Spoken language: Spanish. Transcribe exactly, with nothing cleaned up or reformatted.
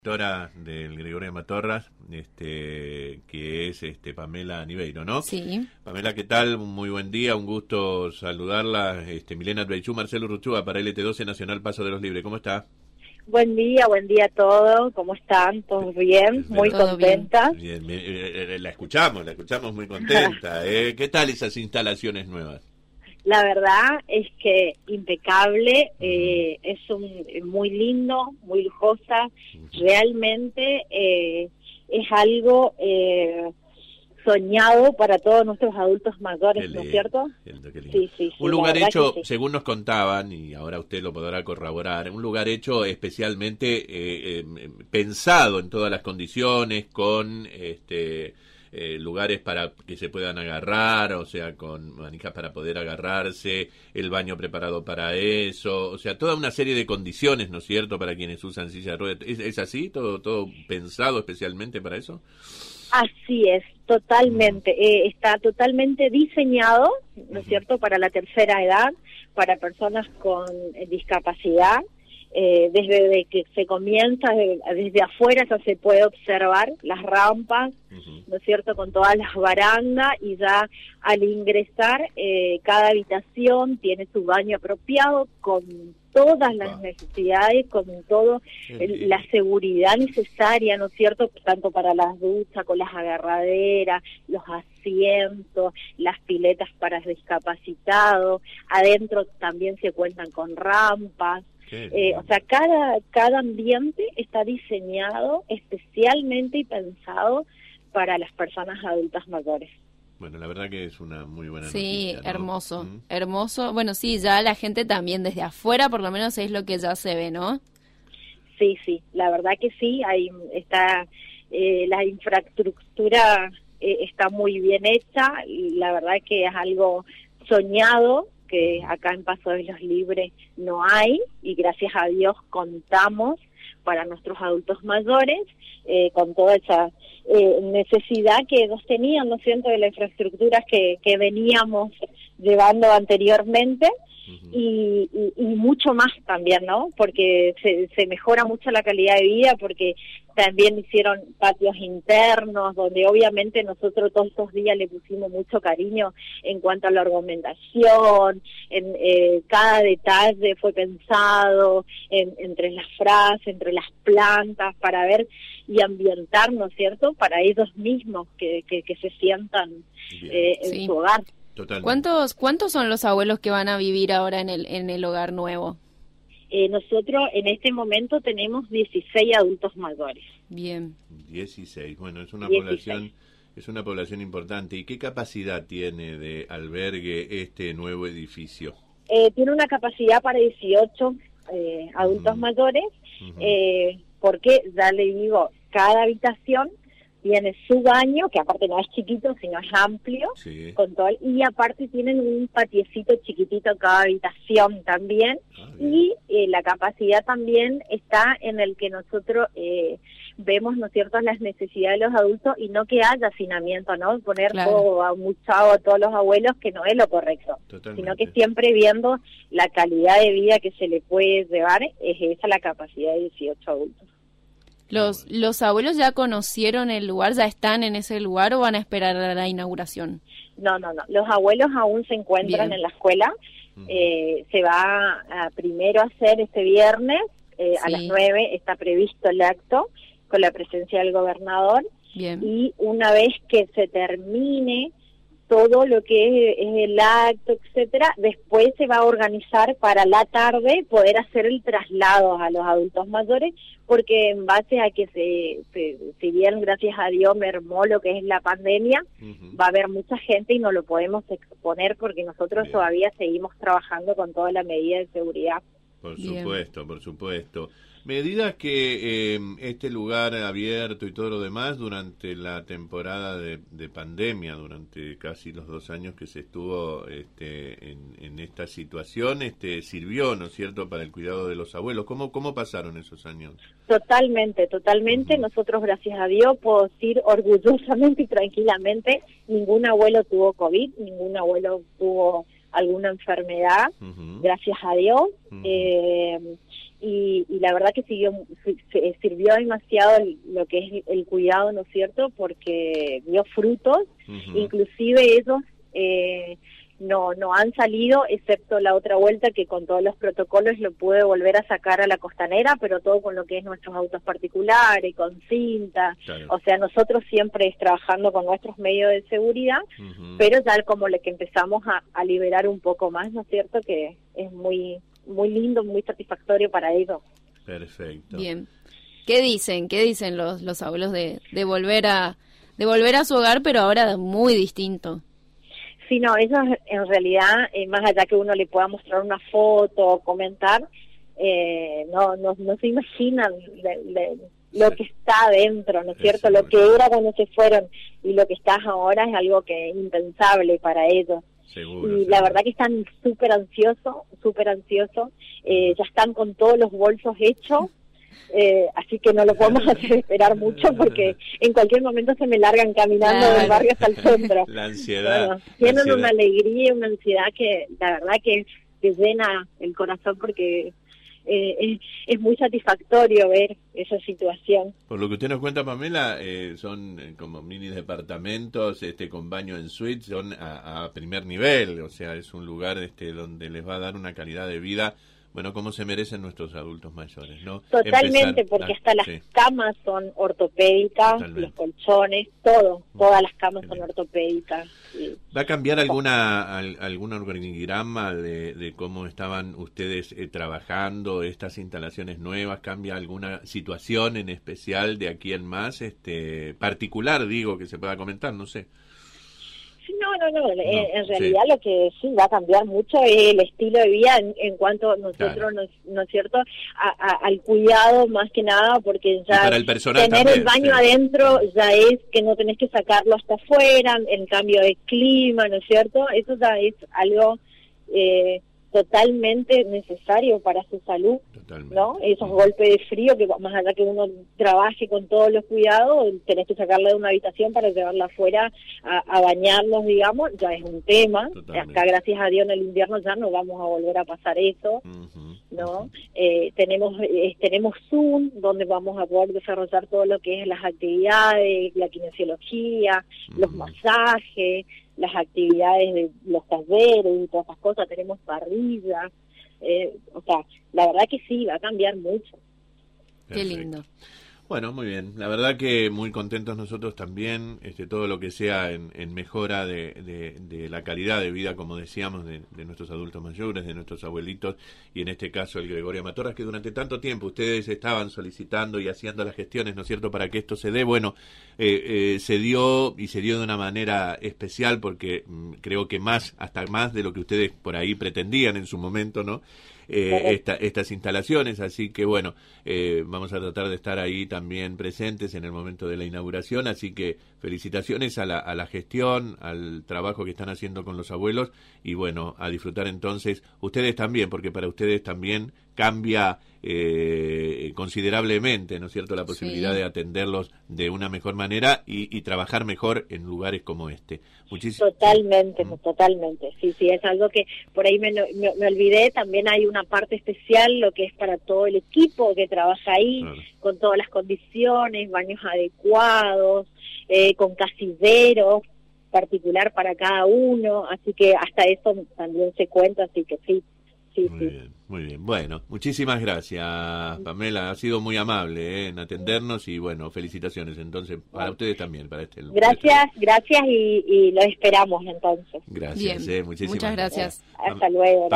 Directora del Gregorio Matorras, este, que es este Pamela Niveiro, ¿no? Sí. Pamela, ¿qué tal? Muy buen día, un gusto saludarla. Este, Milena Adbeichú, Marcelo Ruchúa para L T doce Nacional Paso de los Libres. ¿Cómo está? Buen día, buen día a todos. ¿Cómo están? ¿Todos bien? Muy Todo contenta. Bien, bien. Eh, eh, la escuchamos, la escuchamos muy contenta. ¿eh? ¿Qué tal esas instalaciones nuevas? La verdad es que impecable, eh, es un, muy lindo, muy lujosa, realmente eh, es algo eh, soñado para todos nuestros adultos mayores, Lindo, ¿no es cierto? Lindo, qué lindo. Sí, sí, sí, un lugar hecho, sí. según nos contaban, y ahora usted lo podrá corroborar, un lugar hecho especialmente eh, eh, pensado en todas las condiciones, con este eh, lugares para que se puedan agarrar, o sea, con manijas para poder agarrarse, el baño preparado para eso, o sea, toda una serie de condiciones, ¿no es cierto?, para quienes usan silla de ruedas. ¿Es, es así? ¿Todo, todo pensado especialmente para eso? Así es, totalmente. Eh, está totalmente diseñado, ¿no es cierto?, para la tercera edad, para personas con eh, discapacidad. Eh, desde que se comienza, desde, desde afuera ya se puede observar las rampas, uh-huh. ¿no es cierto?, con todas las barandas, y ya al ingresar eh, cada habitación tiene su baño apropiado con todas las wow. necesidades, con todo el, la seguridad necesaria, ¿no es cierto?, tanto para las duchas, con las agarraderas, los asientos, las piletas para discapacitados, adentro también se cuentan con rampas. Eh, o sea, cada, cada ambiente está diseñado especialmente y pensado para las personas adultas mayores. Bueno, la verdad que es una muy buena sí, noticia, ¿no? hermoso, ¿Mm? hermoso. Bueno, sí, ya la gente también desde afuera, por lo menos es lo que ya se ve, ¿no? Sí, sí, la verdad que sí, ahí está, eh, la infraestructura eh, está muy bien hecha, y la verdad que es algo soñado, que acá en Paso de los Libres no hay, y gracias a Dios contamos para nuestros adultos mayores eh, con toda esa eh, necesidad que ellos tenían, ¿no es cierto?, de la infraestructura que, que veníamos llevando anteriormente. Uh-huh. y, y, y mucho más también, ¿no? Porque se, se mejora mucho la calidad de vida, porque también hicieron patios internos, donde obviamente nosotros todos estos días le pusimos mucho cariño en cuanto a la argumentación, en eh, cada detalle fue pensado, en, entre las frases, entre las plantas, para ver y ambientar, ¿no es cierto?, para ellos mismos que, que, que se sientan eh, en sí. su hogar. Totalmente. ¿Cuántos cuántos son los abuelos que van a vivir ahora en el en el hogar nuevo? Eh, nosotros en este momento tenemos dieciséis adultos mayores. Bien. dieciséis. Bueno, es una dieciséis. población es una población importante. ¿Y qué capacidad tiene de albergue este nuevo edificio? Eh, tiene una capacidad para dieciocho eh, adultos uh-huh. mayores, uh-huh. eh, porque ya le digo, cada habitación tiene su baño, que aparte no es chiquito, sino es amplio, sí. con todo, y aparte tienen un patiecito chiquitito en cada habitación también, ah, y eh, la capacidad también está en el que nosotros eh, vemos, ¿no es cierto?, las necesidades de los adultos, y no que haya hacinamiento, ¿no?, poner claro. todo amuchado a todos los abuelos, que no es lo correcto, Totalmente. Sino que siempre viendo la calidad de vida que se le puede llevar, es esa la capacidad de dieciocho adultos. ¿Los, ¿Los abuelos ya conocieron el lugar, ya están en ese lugar o van a esperar a la inauguración? No, no, no. Los abuelos aún se encuentran Bien. en la escuela. Uh-huh. Eh, se va a primero a hacer este viernes, eh, sí. a las nueve está previsto el acto con la presencia del gobernador. Bien. Y una vez que se termine todo lo que es, es el acto, etcétera, después se va a organizar para la tarde poder hacer el traslado a los adultos mayores, porque en base a que se, se si bien gracias a Dios mermó lo que es la pandemia, uh-huh. va a haber mucha gente y no lo podemos exponer porque nosotros Bien. todavía seguimos trabajando con toda la medida de seguridad. Por Bien. supuesto, por supuesto. Medidas que eh, este lugar abierto y todo lo demás durante la temporada de, de pandemia, durante casi los dos años que se estuvo este, en, en esta situación, este, sirvió, ¿no es cierto?, para el cuidado de los abuelos. ¿Cómo, cómo pasaron esos años? Totalmente, totalmente. Uh-huh. Nosotros, gracias a Dios, puedo decir orgullosamente y tranquilamente, ningún abuelo tuvo COVID, ningún abuelo tuvo alguna enfermedad, uh-huh. gracias a Dios. Uh-huh. Eh, y, y la verdad que siguió, sirvió demasiado el, lo que es el cuidado, ¿no es cierto? Porque dio frutos, uh-huh. Inclusive ellos eh, no no han salido, excepto la otra vuelta que con todos los protocolos lo pude volver a sacar a la costanera, pero todo con lo que es nuestros autos particulares, con cinta, claro. O sea, nosotros siempre trabajando con nuestros medios de seguridad, uh-huh. Pero ya como le que empezamos a, a liberar un poco más, ¿no es cierto? Que es muy muy lindo, muy satisfactorio para ellos. Perfecto. Bien. ¿Qué dicen? ¿Qué dicen los los abuelos de, de volver a de volver a su hogar, pero ahora muy distinto? Sí, no, ellos en realidad, eh, más allá que uno le pueda mostrar una foto o comentar, eh, no, no no se imaginan de, de, lo sí. Que está adentro, ¿no es cierto? Lo que era cuando se fueron y lo que está ahora es algo que es impensable para ellos. Seguro, y seguro. La verdad que están súper ansiosos, súper ansiosos, eh, ya están con todos los bolsos hechos. Eh, así que no lo podemos hacer esperar mucho porque en cualquier momento se me largan caminando claro. Del barrio hasta el centro. La ansiedad. Bueno, tienen la ansiedad. Una alegría y una ansiedad que la verdad que te llena el corazón porque eh, es, es muy satisfactorio ver esa situación. Por lo que usted nos cuenta, Pamela, eh, son eh, como mini departamentos este, con baño en suite, son a, a primer nivel, o sea, es un lugar este, donde les va a dar una calidad de vida. Bueno, como se merecen nuestros adultos mayores, ¿no? Totalmente, Empezar, porque hasta las sí. camas son ortopédicas, Totalmente. Los colchones, todo, todas las camas son ortopédicas. Sí. ¿Va a cambiar alguna al, algún organigrama de, de cómo estaban ustedes eh, trabajando estas instalaciones nuevas? ¿Cambia alguna situación en especial de aquí en más, este particular, digo, que se pueda comentar? No sé. No, no, no, no en, en realidad sí. Lo que sí va a cambiar mucho es el estilo de vida en, en cuanto nosotros, claro. no, no es cierto, a, a, al cuidado más que nada, porque ya para el personal tener también, el baño sí. adentro ya es que no tenés que sacarlo hasta afuera, en cambio de clima, ¿no es cierto? Eso ya es algo eh, totalmente necesario para su salud, totalmente. ¿No? Esos sí. golpes de frío, que más allá que uno trabaje con todos los cuidados, tenés que sacarla de una habitación para llevarla afuera a, a bañarnos, digamos, ya es un tema. Totalmente. Acá, gracias a Dios, en el invierno ya no vamos a volver a pasar eso, uh-huh. ¿no? Uh-huh. Eh, tenemos eh, tenemos Zoom, donde vamos a poder desarrollar todo lo que es las actividades, la kinesiología, uh-huh. los masajes, las actividades de los talleres y todas esas cosas, tenemos parrilla, eh, o sea, la verdad que sí, va a cambiar mucho. Perfecto. Qué lindo. Bueno, muy bien. La verdad que muy contentos nosotros también, este, todo lo que sea en, en mejora de, de, de la calidad de vida, como decíamos, de, de nuestros adultos mayores, de nuestros abuelitos, y en este caso el Gregorio Matorras, que durante tanto tiempo ustedes estaban solicitando y haciendo las gestiones, ¿no es cierto?, para que esto se dé. Bueno, eh, eh, se dio y se dio de una manera especial porque mmm, creo que más, hasta más de lo que ustedes por ahí pretendían en su momento, ¿no?, Eh, esta, estas instalaciones, así que bueno, eh, vamos a tratar de estar ahí también presentes en el momento de la inauguración, así que felicitaciones a la, a la gestión, al trabajo que están haciendo con los abuelos y bueno, a disfrutar entonces ustedes también, porque para ustedes también cambia eh, considerablemente, ¿no es cierto?, la posibilidad sí. de atenderlos de una mejor manera y, y trabajar mejor en lugares como este. Muchísimo. Totalmente, sí. totalmente. Sí, sí, es algo que por ahí me, me, me olvidé. También hay una parte especial, lo que es para todo el equipo que trabaja ahí, claro. con todas las condiciones, baños adecuados, eh, con casilleros particular para cada uno, así que hasta eso también se cuenta, así que sí. Sí, muy sí. bien, muy bien. Bueno, muchísimas gracias, Pamela. Ha sido muy amable ¿eh? en atendernos y bueno, felicitaciones entonces para bueno. ustedes también. para este Gracias, este... gracias y, y los esperamos entonces. Gracias, eh, muchísimas Muchas gracias. gracias. Hasta luego.